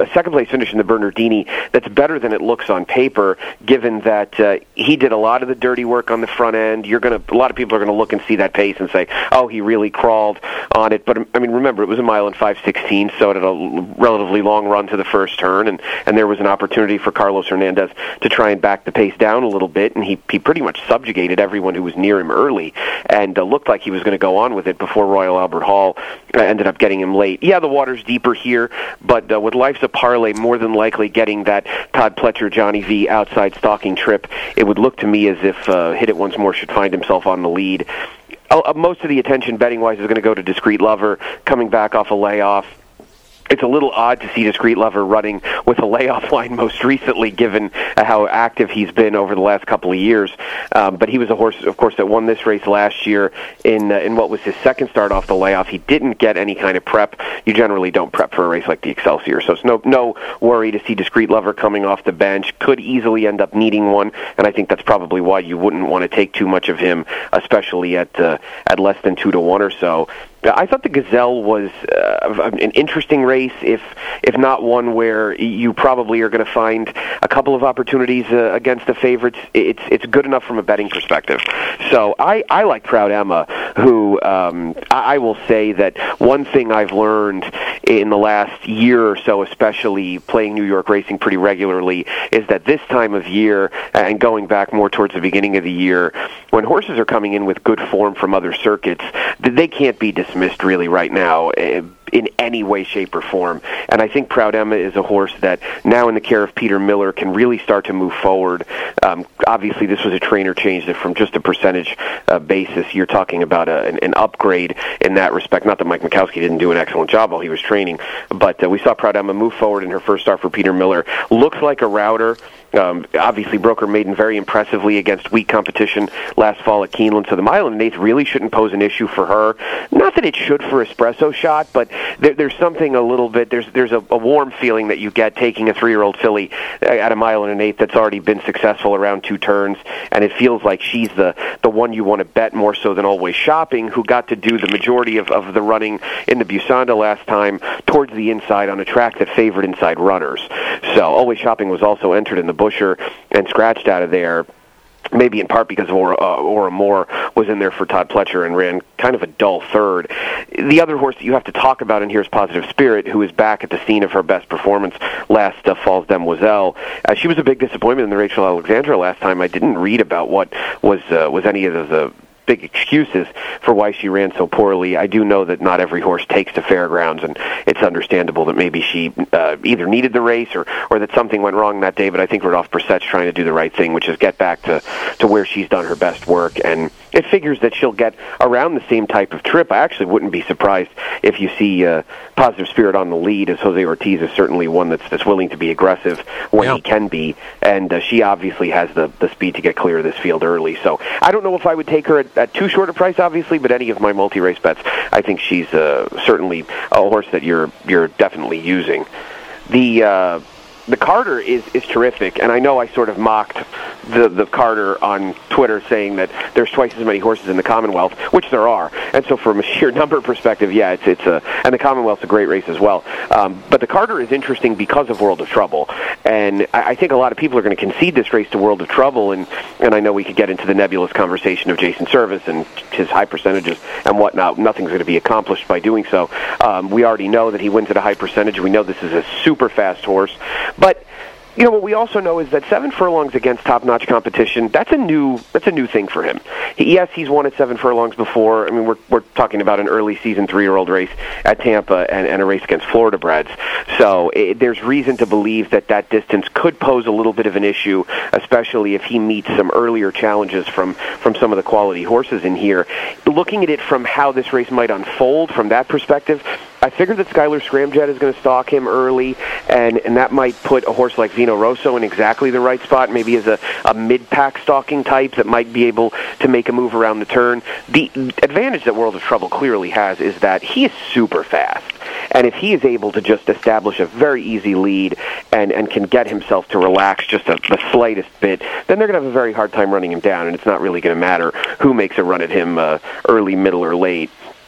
a second-place finish in the Bernardini that's better than it looks on paper, given that uh, he did a lot of the dirty work on the front end. You're going to, a lot of people are going to look and see that pace and say, oh, he really crawled on it. But, I mean, remember, it was a mile and five sixteenths, so it had a relatively long run to the first turn, and, and there was an opportunity for Carlos Hernandez to try and back the pace down a little bit, and he, he pretty much subjugated everyone who was near him early, and uh, looked like he was going to go on with it before Royal Albert Hall uh, ended up getting him late. Yeah, the water's deeper here, but uh, with Life's a Parlay more than likely getting that Todd Pletcher, Johnny V outside stalking trip, it would look to me as if uh, Hit It Once More should find himself on the lead. Uh, most of the attention betting-wise is going to go to Discreet Lover coming back off a layoff. It's a little odd to see Discreet Lover running with a layoff line most recently, given uh, how active he's been over the last couple of years. Um, but he was a horse, of course, that won this race last year in uh, in what was his second start off the layoff. He didn't get any kind of prep. You generally don't prep for a race like the Excelsior, so it's no no worry to see Discreet Lover coming off the bench. Could easily end up needing one, and I think that's probably why you wouldn't want to take too much of him, especially at uh, at less than two to one or so. I thought the Gazelle was uh, an interesting race, if if not one where you probably are going to find a couple of opportunities uh, against the favorites. It's it's good enough from a betting perspective. So I, I like Proud Emma, who um, I, I will say that one thing I've learned in the last year or so, especially playing New York racing pretty regularly, is that this time of year, and going back more towards the beginning of the year, when horses are coming in with good form from other circuits, they can't be dismissed. Dismissed really right now in any way, shape, or form. And I think Proud Emma is a horse that now in the care of Peter Miller can really start to move forward. Um, obviously, this was a trainer change that from just a percentage uh, basis, you're talking about a, an, an upgrade in that respect. Not that Mike Mikowski didn't do an excellent job while he was training, but uh, we saw Proud Emma move forward in her first start for Peter Miller. Looks like a router. Um, obviously, broke her maiden very impressively against weak competition last fall at Keeneland, so the mile and an eighth really shouldn't pose an issue for her. Not that it should for Espresso Shot, but there, there's something a little bit, there's there's a, a warm feeling that you get taking a three-year-old filly at a mile and an eighth that's already been successful around two turns, and it feels like she's the, the one you want to bet more so than Always Shopping, who got to do the majority of, of the running in the Busanda last time towards the inside on a track that favored inside runners. So Always Shopping was also entered in the Busher and scratched out of there, maybe in part because Aura, uh, Aura Moore was in there for Todd Pletcher and ran kind of a dull third. The other horse that you have to talk about in here is Positive Spirit, who is back at the scene of her best performance last uh, fall's Demoiselle. Uh, she was a big disappointment in the Rachel Alexandra last time. I didn't read about what was uh, was any of the, the big excuses for why she ran so poorly. I do know that not every horse takes to fairgrounds, and it's understandable that maybe she uh, either needed the race or, or that something went wrong that day, but I think Rodolphe Brissette's trying to do the right thing, which is get back to, to where she's done her best work, and it figures that she'll get around the same type of trip. I actually wouldn't be surprised if you see uh, Positive Spirit on the lead, as Jose Ortiz is certainly one that's, that's willing to be aggressive when yeah. he can be, and uh, she obviously has the, the speed to get clear of this field early. So I don't know if I would take her at, at too short a price, obviously, but any of my multi-race bets, I think she's uh, certainly a horse that you're you're definitely using. The uh, the Carter is, is terrific, and I know I sort of mocked the, the Carter on Twitter saying that there's twice as many horses in the Commonwealth, which there are. And so from a sheer number perspective, yeah, it's it's a, and the Commonwealth's a great race as well. Um, but the Carter is interesting because of World of Trouble, and I, I think a lot of people are going to concede this race to World of Trouble, and, and I know we could get into the nebulous conversation of Jason Service and his high percentages and whatnot. Nothing's going to be accomplished by doing so. Um, we already know that he wins at a high percentage. We know this is a super fast horse. But you know what we also know is that seven furlongs against top-notch competition, that's a new that's a new thing for him. He, yes, he's won at seven furlongs before. I mean, we're we're talking about an early season three-year-old race at Tampa and, and a race against Florida breds. So it, there's reason to believe that that distance could pose a little bit of an issue, especially if he meets some earlier challenges from, from some of the quality horses in here. Looking at it from how this race might unfold from that perspective, I figured that Skylar Scramjet is going to stalk him early, and, and that might put a horse like Vino Rosso in exactly the right spot, maybe as a, a mid-pack stalking type that might be able to make a move around the turn. The advantage that World of Trouble clearly has is that he is super fast, and if he is able to just establish a very easy lead and, and can get himself to relax just a, the slightest bit, then they're going to have a very hard time running him down, and it's not really going to matter who makes a run at him uh, early, middle, or late.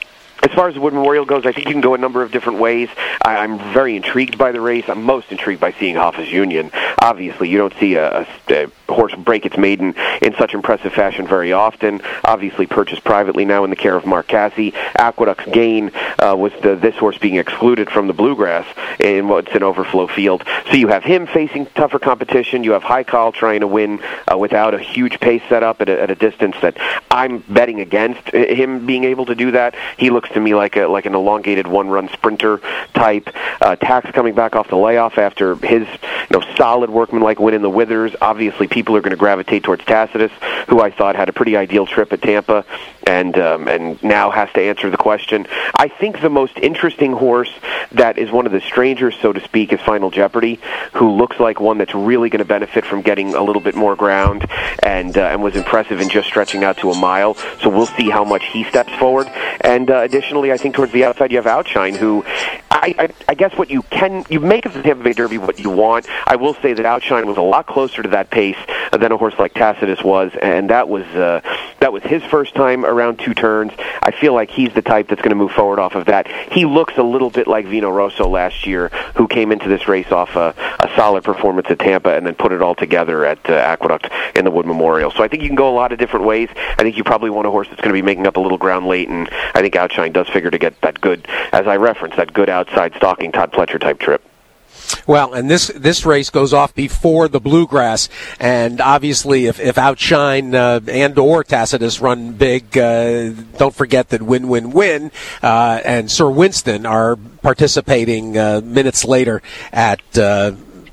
As far as the Wood Memorial goes, I think you can go a number of different ways. I, I'm very intrigued by the race. I'm most intrigued by seeing Hoff's Union. Obviously, you don't see a, a, a horse break its maiden in such impressive fashion very often. Obviously, purchased privately now in the care of Mark Casse. Aqueduct's gain uh, was the, this horse being excluded from the Bluegrass in what's an overflow field. So you have him facing tougher competition. You have High Call trying to win uh, without a huge pace set up at a, at a distance that I'm betting against him being able to do that. He looks to me like a like an elongated one-run sprinter type. Uh, Tax coming back off the layoff after his you know solid workman-like win in the Withers. Obviously, people are going to gravitate towards Tacitus, who I thought had a pretty ideal trip at Tampa, and um, and now has to answer the question. I think the most interesting horse that is one of the strangers, so to speak, is Final Jeopardy, who looks like one that's really going to benefit from getting a little bit more ground, and uh, and was impressive in just stretching out to a mile. So we'll see how much he steps forward. And uh, additionally, I think towards the outside you have Outshine, who I, I, I guess what you can you make of the Tampa Bay Derby what you want. I will say that Outshine was a lot closer to that pace than a horse like Tacitus was, and that was uh, that was his first time around two turns. I feel like he's the type that's going to move forward off of that. He looks a little bit like Vino Rosso last year, who came into this race off a, a solid performance at Tampa and then put it all together at uh, Aqueduct in the Wood Memorial. So I think you can go a lot of different ways. I think you probably want a horse that's going to be making up a little ground late, and I think Outshine does figure to get that good, as I referenced, that good outside stalking Todd Pletcher type trip. Well, and this this race goes off before the Bluegrass, and obviously if, if Outshine uh, and or Tacitus run big, uh, don't forget that Win Win Win uh, and Sir Winston are participating uh, minutes later at uh,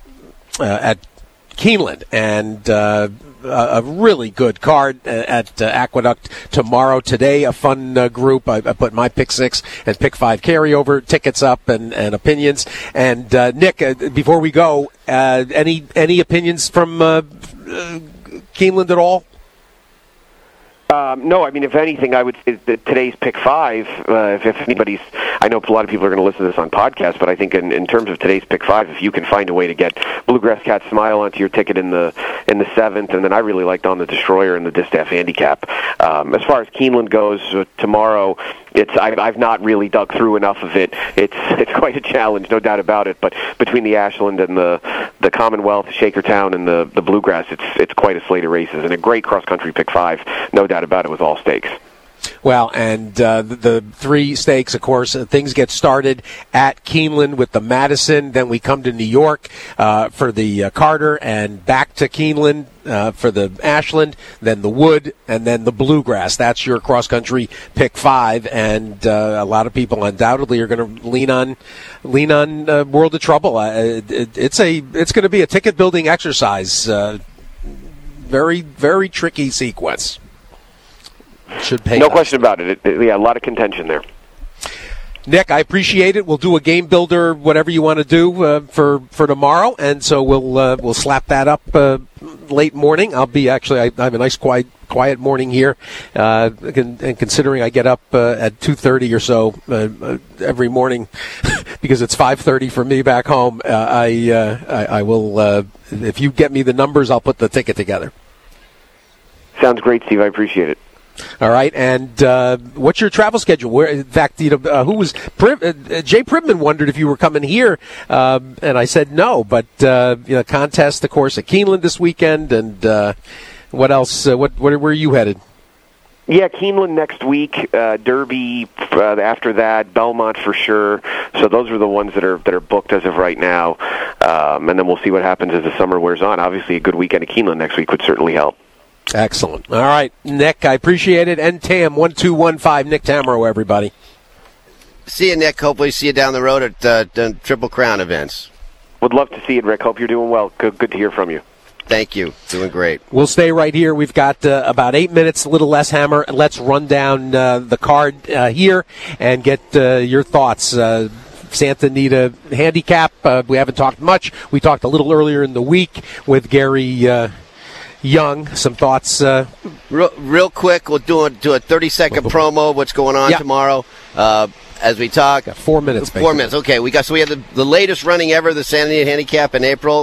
uh, at Keeneland, and uh, a really good card at uh, Aqueduct tomorrow. Today, a fun uh, group. I, I put my pick six and pick five carryover tickets up and, and opinions. And uh, Nick, uh, before we go, uh, any any opinions from uh, uh, Keeneland at all? Um, no, I mean, if anything, I would say that today's pick five, uh, if, if anybody's, I know a lot of people are going to listen to this on podcasts, but I think in, in terms of today's pick five, if you can find a way to get Bluegrass Cat Smile onto your ticket in the in the seventh, and then I really liked On the Destroyer in the Distaff handicap. Um, as far as Keeneland goes, uh, tomorrow, it's I, I've not really dug through enough of it. It's it's quite a challenge, no doubt about it. But between the Ashland and the the Commonwealth, Shakertown, and the the Bluegrass, it's it's quite a slate of races and a great cross country pick five, no doubt about it, with all stakes. Well, and uh, the, the three stakes, of course, uh, things get started at Keeneland with the Madison. Then we come to New York uh, for the uh, Carter, and back to Keeneland uh, for the Ashland, then the Wood, and then the Bluegrass. That's your cross-country pick five, and uh, a lot of people undoubtedly are going to lean on lean on uh, World of Trouble. Uh, it, it's a it's going to be a ticket-building exercise. Uh, very, very tricky sequence. Should pay no off. question about it. It, it. Yeah, a lot of contention there. Nick, I appreciate it. We'll do a game builder, whatever you want to do uh, for for tomorrow, and so we'll uh, we'll slap that up uh, late morning. I'll be actually I, I have a nice quiet quiet morning here, uh, and considering I get up uh, at two thirty or so uh, every morning because it's five thirty for me back home. Uh, I, uh, I I will uh, if you get me the numbers, I'll put the ticket together. Sounds great, Steve. I appreciate it. All right, and uh, what's your travel schedule? Where, in fact, you know, uh, who was Prim, uh, Jay Pribman wondered if you were coming here, um, and I said no. But uh, you know, contest, of course, at Keeneland this weekend, and uh, what else? Uh, what where, where are you headed? Yeah, Keeneland next week, uh, Derby uh, after that, Belmont for sure. So those are the ones that are that are booked as of right now, um, and then we'll see what happens as the summer wears on. Obviously, a good weekend at Keeneland next week would certainly help. Excellent. All right, Nick, I appreciate it. And Tam, one two one five, Nick Tamaro, everybody. See you, Nick. Hopefully see you down the road at uh, the Triple Crown events. Would love to see it, Rick. Hope you're doing well. Good, good to hear from you. Thank you. Doing great. We'll stay right here. We've got uh, about eight minutes, a little less, Hammer. Let's run down uh, the card uh, here and get uh, your thoughts. Uh, Santa Anita handicap, uh, we haven't talked much. We talked a little earlier in the week with Gary uh, Young. Some thoughts? Uh, real, real quick, we'll do a, do a thirty-second promo of what's going on yeah. tomorrow. Uh, as we talk. Got four minutes. Four basically. minutes. Okay, we got so we have the, the latest running ever, the Santa Anita handicap in April.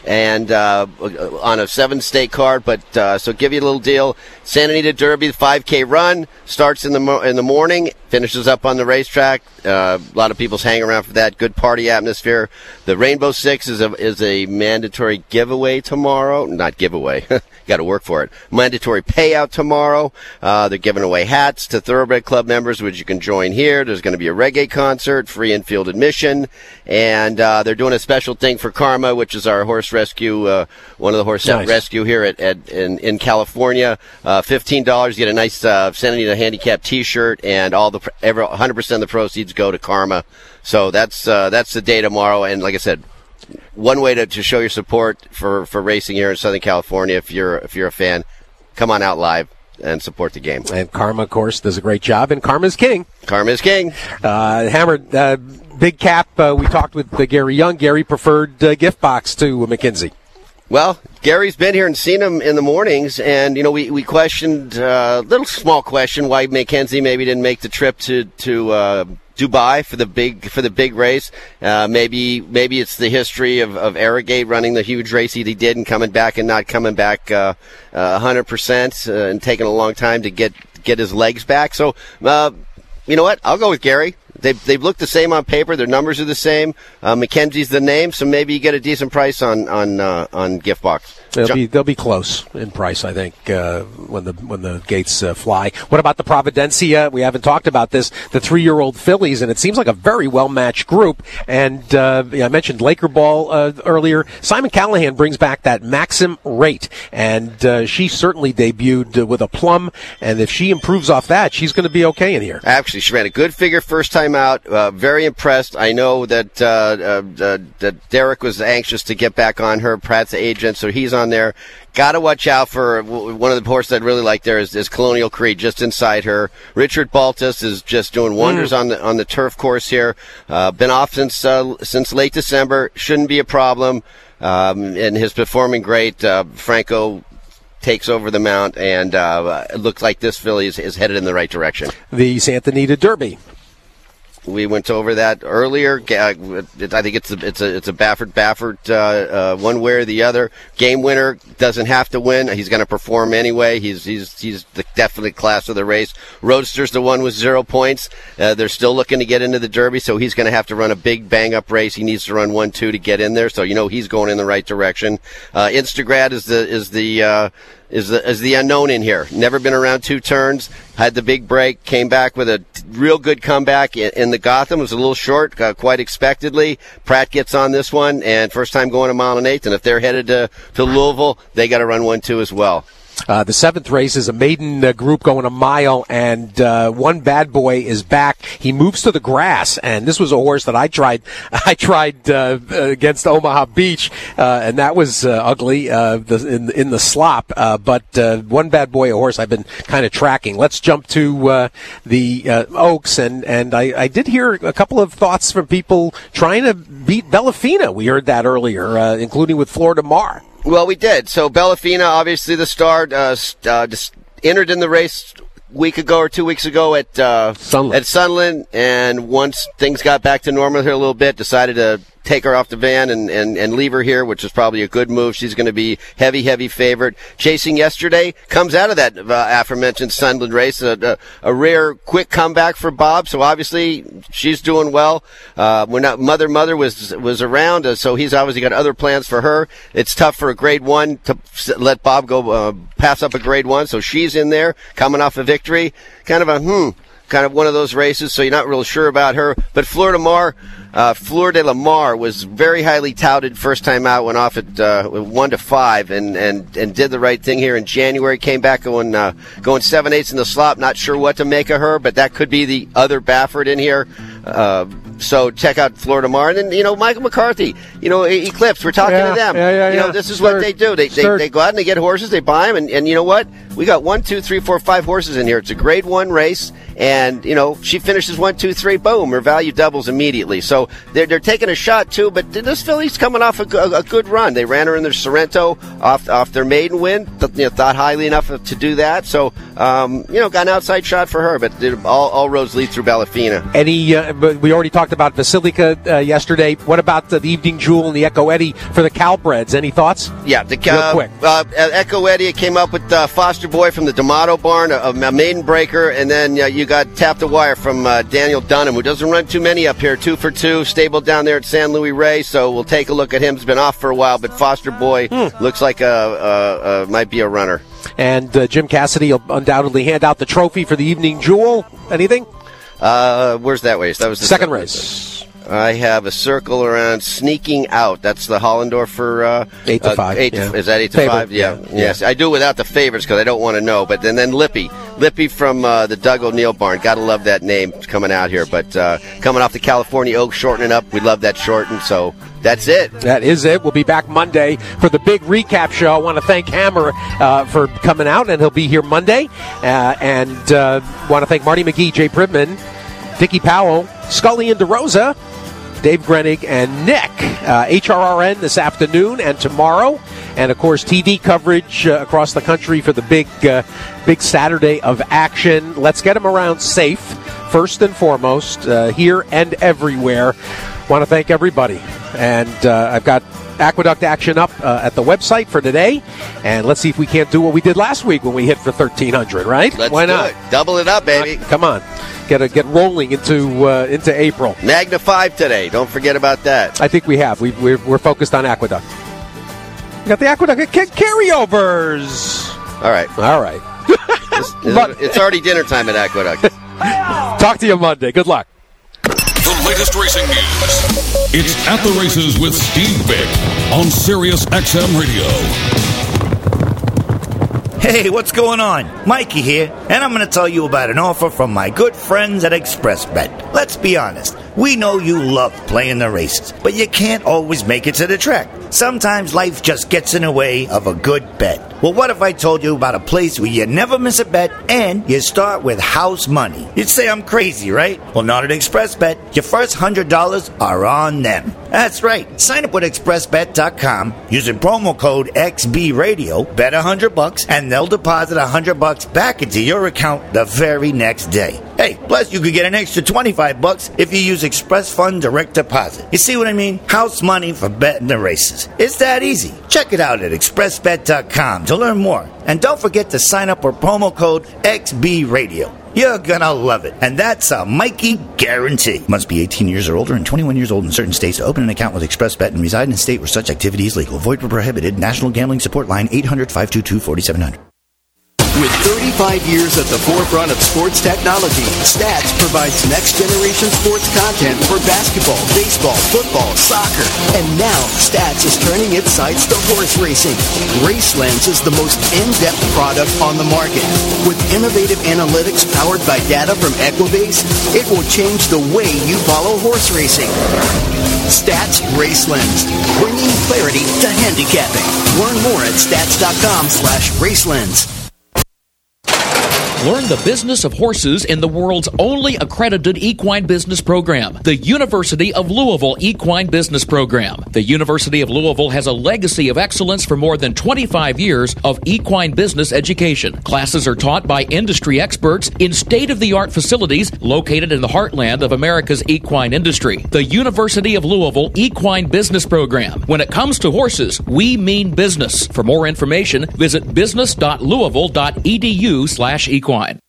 and uh, on a seven-state card. But uh, so give you a little deal. Santa Anita Derby, the five K run starts in the mo- in the morning, finishes up on the racetrack. Uh, a lot of people's hang around for that. Good party atmosphere. The Rainbow Six is a is a mandatory giveaway tomorrow. Not giveaway. Got to work for it. Mandatory payout tomorrow. Uh, they're giving away hats to Thoroughbred Club members, which you can join here. There's going to be a reggae concert, free infield admission, and uh, they're doing a special thing for Karma, which is our horse rescue, uh, one of the horse nice. rescue here at, at in, in California. Uh, fifteen dollars, you get a nice uh, Santa Anita handicap T-shirt, and all the every, one hundred percent of the proceeds go to Karma. So that's uh, that's the day tomorrow, and like I said, one way to, to show your support for, for racing here in Southern California, if you're if you're a fan, come on out live and support the game. And Karma, of course, does a great job, and Karma's king. Karma's king. Uh, Hammer, uh, big cap. Uh, we talked with uh, Gary Young. Gary preferred uh, gift box to uh, McKenzie. Well, Gary's been here and seen him in the mornings, and, you know, we, we questioned, a uh, little small question, why McKenzie maybe didn't make the trip to, to uh, Dubai for the big for the big race. Uh, maybe maybe it's the history of, of Arrogate running the huge race he did and coming back and not coming back uh, uh, one hundred percent uh, and taking a long time to get, get his legs back. So, uh, you know what? I'll go with Gary. They've, they've looked the same on paper. Their numbers are the same. Uh, McKenzie's the name, so maybe you get a decent price on on uh, on gift box. They'll be they'll be close in price, I think, uh, when the when the gates uh, fly. What about the Providencia? We haven't talked about this. The three-year-old fillies, and it seems like a very well-matched group. And uh, I mentioned Laker Ball uh, earlier. Simon Callahan brings back that Maxim Rate, and uh, she certainly debuted uh, with a plum. And if she improves off that, she's going to be okay in here. Actually, she ran a good figure first time out. Uh, very impressed. I know that uh, uh, uh, that Derek was anxious to get back on her. Pratt's agent, so he's on there. Got to watch out for one of the horses I'd really like there is, is Colonial Creed, just inside her. Richard Baltus is just doing wonders mm. on the on the turf course here. Uh, been off since uh, since late December. Shouldn't be a problem. Um, and his performing great. Uh, Franco takes over the mount, and uh, it looks like this filly is, is headed in the right direction. The Santa Anita Derby. We went over that earlier. I think it's a, it's a, it's a Baffert Baffert uh, uh, one way or the other. Game winner doesn't have to win. He's going to perform anyway. He's he's he's the definite class of the race. Roadster's the one with zero points. Uh, they're still looking to get into the Derby, so he's going to have to run a big bang up race. He needs to run one two to get in there. So you know he's going in the right direction. Uh, Instagrad is the is the uh, is the is the unknown in here. Never been around two turns. Had the big break. Came back with a real good comeback in, in the Gotham. It was a little short, uh, quite expectedly. Pratt gets on this one, and first time going a mile and eighth. And if they're headed to, to Louisville, they got to run one two as well. Uh, the seventh race is a maiden uh, group going a mile, and uh, one bad boy is back. He moves to the grass, and this was a horse that I tried. I tried uh, against Omaha Beach, uh, and that was uh, ugly uh, the, in in the slop. Uh, but uh, one bad boy, a horse I've been kind of tracking. Let's jump to uh, the uh, Oaks, and and I, I did hear a couple of thoughts from people trying to beat Bellafina. We heard that earlier, uh, including with Florida Mar. Well, we did. So Bellafina, obviously the star, uh, uh, just entered in the race a week ago or two weeks ago at uh, Sunland. at Sunland, and once things got back to normal here a little bit, decided to take her off the van and, and, and leave her here, which is probably a good move. She's going to be heavy, heavy favorite. Chasing yesterday, comes out of that uh, aforementioned Sunland race, a, a, a rare, quick comeback for Bob. So obviously she's doing well. Uh, we're not Mother Mother was was around, uh, so he's obviously got other plans for her. It's tough for a Grade One to let Bob go uh, pass up a Grade One, so she's in there, coming off a victory. Kind of a hmm. Kind of one of those races, so you're not real sure about her. But Fleur de Mar, uh, Fleur de la Mar was very highly touted first time out, went off at uh, one to five, and, and, and did the right thing here in January. Came back going uh, going seven eighths in the slop. Not sure what to make of her, but that could be the other Baffert in here. Uh, so check out Fleur de Mar, and then you know Michael McCarthy, you know Eclipse. We're talking yeah, to them. Yeah, yeah, you know yeah. this is Start, what they do. They, they they go out and they get horses. They buy them, and, and you know what? We got one, two, three, four, five horses in here. It's a Grade One race. And, you know, she finishes one, two, three, boom, her value doubles immediately. So they're, they're taking a shot, too, but this filly's coming off a, a, a good run. They ran her in their Sorrento off off their maiden win, th- you know, thought highly enough to do that. So, um, you know, got an outside shot for her, but all, all roads lead through Bellafina. Any, uh, but we already talked about Basilica uh, yesterday. What about the Evening Jewel and the Echo Eddie for the Calbreds? Any thoughts? Yeah, the Real uh, quick. Uh, Echo Eddie came up with uh, Foster Boy from the D'Amato Barn, a, a maiden breaker, and then uh, you got Tap the Wire from uh, Daniel Dunham, who doesn't run too many up here. Two for two, stable down there at San Luis Rey. So we'll take a look at him. He's been off for a while, but Foster Boy hmm. looks like a, a, a might be a runner. And uh, Jim Cassidy will undoubtedly hand out the trophy for the Evening Jewel. Anything? Uh, where's that race? That was the second race. I have a circle around Sneaking Out. That's the Hollendorf for uh, eight to uh, five. Eight yeah. to, is that eight to Favorite, five? Yeah. yeah. Yes, I do without the favorites because I don't want to know. But then, then Lippy, Lippy from uh, the Doug O'Neill Barn. Gotta love that name coming out here. But uh, coming off the California Oak, shortening up. We love that shorten. So that's it. That is it. We'll be back Monday for the big recap show. I want to thank Hammer uh, for coming out, and he'll be here Monday. Uh, and uh, want to thank Marty McGee, Jay Pribman, Dickie Powell, Scully and DeRosa, Dave Grenig, and Nick. Uh, H R R N this afternoon and tomorrow. And, of course, T V coverage uh, across the country for the big uh, big Saturday of action. Let's get them around safe, first and foremost, uh, here and everywhere. Want to thank everybody. And uh, I've got Aqueduct action up uh, at the website for today. And let's see if we can't do what we did last week when we hit for thirteen hundred, right? Let's Why do not? it. Double it up, baby. Uh, come on. Get a, get rolling into uh, into April. Magna five today. Don't forget about that. I think we have. We, we're, we're focused on Aqueduct. We got the Aqueduct ca- carryovers. All right. All right. it's, it's, it's already dinner time at Aqueduct. Talk to you Monday. Good luck. The latest racing news. It's At the Races with Steve Bick on Sirius X M Radio. Hey, what's going on? Mikey here, and I'm going to tell you about an offer from my good friends at ExpressBet. Let's be honest, we know you love playing the races, but you can't always make it to the track. Sometimes life just gets in the way of a good bet. Well, what if I told you about a place where you never miss a bet and you start with house money? You'd say I'm crazy, right? Well, not at ExpressBet. Your first one hundred dollars are on them. That's right. Sign up with express bet dot com using promo code X B Radio, bet one hundred bucks, and they'll deposit one hundred bucks back into your account the very next day. Hey, plus you could get an extra twenty-five bucks if you use Express Fund Direct Deposit. You see what I mean? House money for betting the races. It's that easy. Check it out at express bet dot com to learn more. And don't forget to sign up with promo code X B Radio. You're gonna love it. And that's a Mikey guarantee. Must be eighteen years or older and twenty-one years old in certain states to open an account with ExpressBet and reside in a state where such activity is legal. Void where prohibited. National Gambling Support Line eight hundred, five two two, four seven zero zero. With thirty-five years at the forefront of sports technology, Stats provides next-generation sports content for basketball, baseball, football, soccer. And now, Stats is turning its sights to horse racing. RaceLens is the most in-depth product on the market. With innovative analytics powered by data from Equibase, it will change the way you follow horse racing. Stats RaceLens, bringing clarity to handicapping. Learn more at stats.com slash RaceLens. Learn the business of horses in the world's only accredited equine business program, the University of Louisville Equine Business Program. The University of Louisville has a legacy of excellence for more than twenty-five years of equine business education. Classes are taught by industry experts in state-of-the-art facilities located in the heartland of America's equine industry. The University of Louisville Equine Business Program. When it comes to horses, we mean business. For more information, visit business dot louisville dot e d u slash equine.